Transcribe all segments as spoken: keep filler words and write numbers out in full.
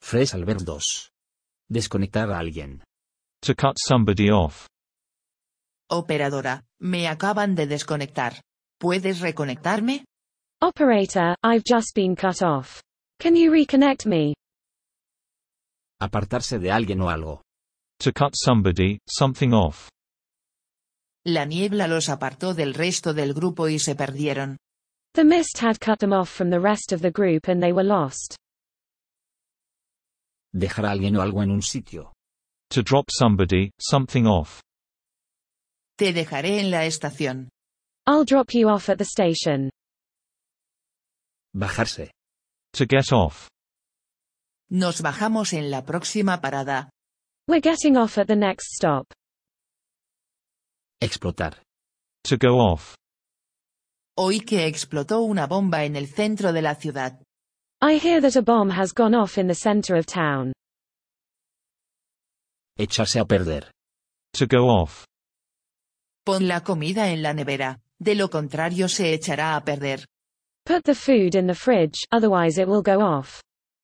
Phrase Albert dos. Desconectar a alguien. To cut somebody off. Operadora, me acaban de desconectar. ¿Puedes reconectarme? Operator, I've just been cut off. Can you reconnect me? Apartarse de alguien o algo. To cut somebody, something off. La niebla los apartó del resto del grupo y se perdieron. The mist had cut them off from the rest of the group and they were lost. Dejar a alguien o algo en un sitio. To drop somebody, something off. Te dejaré en la estación. I'll drop you off at the station. Bajarse. To get off. Nos bajamos en la próxima parada. We're getting off at the next stop. Explotar. To go off. Oí que explotó una bomba en el centro de la ciudad. I hear that a bomb has gone off in the center of town. Echarse a perder. To go off. Pon la comida en la nevera, de lo contrario se echará a perder. Put the food in the fridge, otherwise it will go off.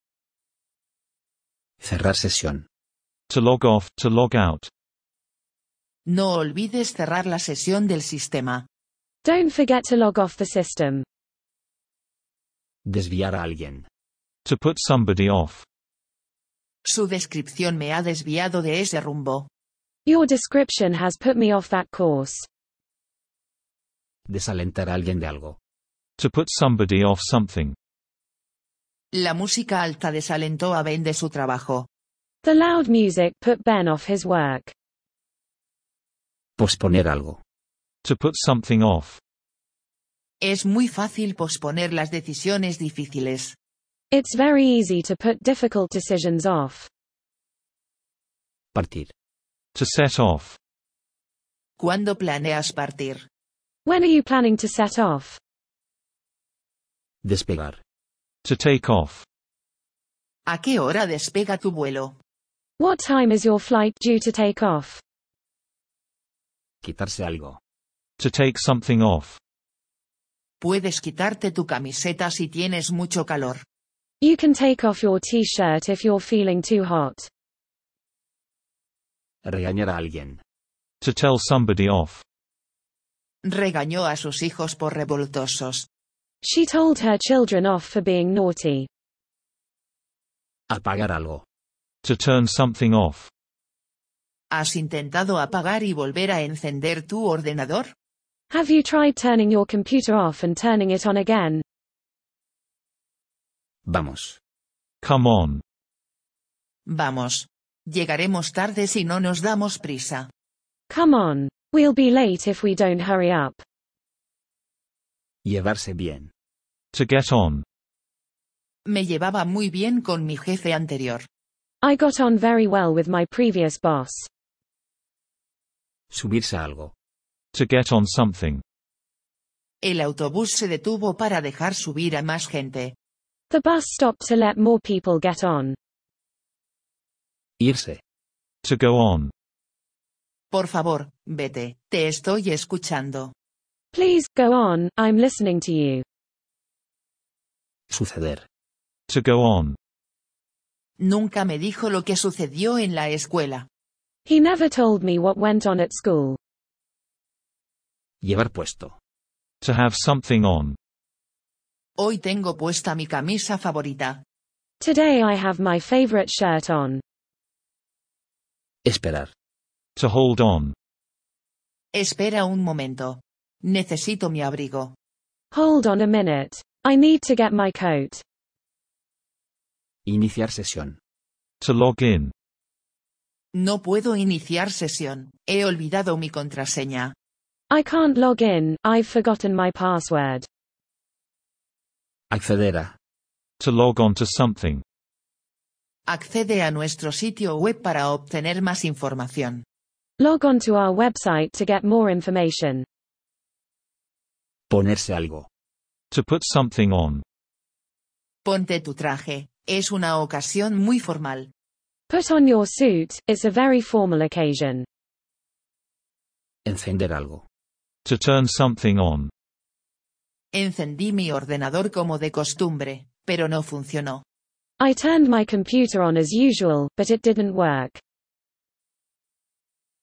Cerrar sesión. To log off, to log out. No olvides cerrar la sesión del sistema. Don't forget to log off the system. Desviar a alguien. To put somebody off. Su descripción me ha desviado de ese rumbo. Your description has put me off that course. Desalentar a alguien de algo. To put somebody off something. La música alta desalentó a Ben de su trabajo. The loud music put Ben off his work. Posponer algo. To put something off. Es muy fácil posponer las decisiones difíciles. It's very easy to put difficult decisions off. Partir. To set off. ¿Cuándo planeas partir? When are you planning to set off? Despegar. To take off. ¿A qué hora despega tu vuelo? What time is your flight due to take off? Quitarse algo. To take something off. Puedes quitarte tu camiseta si tienes mucho calor. You can take off your t-shirt if you're feeling too hot. Regañar a alguien. To tell somebody off. Regañó a sus hijos por revoltosos. She told her children off for being naughty. Apagar algo. To turn something off. ¿Has intentado apagar y volver a encender tu ordenador? Have you tried turning your computer off and turning it on again? Vamos. Come on. Vamos. Llegaremos tarde si no nos damos prisa. Come on. We'll be late if we don't hurry up. Llevarse bien. To get on. Me llevaba muy bien con mi jefe anterior. I got on very well with my previous boss. Subirse a algo. To get on something. El autobús se detuvo para dejar subir a más gente. The bus stopped to let more people get on. Irse. To go on. Por favor, vete, te estoy escuchando. Please, go on, I'm listening to you. Suceder. To go on. Nunca me dijo lo que sucedió en la escuela. He never told me what went on at school. Llevar puesto. To have something on. Hoy tengo puesta mi camisa favorita. Today I have my favorite shirt on. Esperar. To hold on. Espera un momento. Necesito mi abrigo. Hold on a minute. I need to get my coat. Iniciar sesión. To log in. No puedo iniciar sesión. He olvidado mi contraseña. I can't log in, I've forgotten my password. Acceder a. To log on to something. Accede a nuestro sitio web para obtener más información. Log on to our website to get more information. Ponerse algo. To put something on. Ponte tu traje. Es una ocasión muy formal. Put on your suit, it's a very formal occasion. Encender algo. To turn something on. Encendí mi ordenador como de costumbre, pero no funcionó. I turned my computer on as usual, but it didn't work.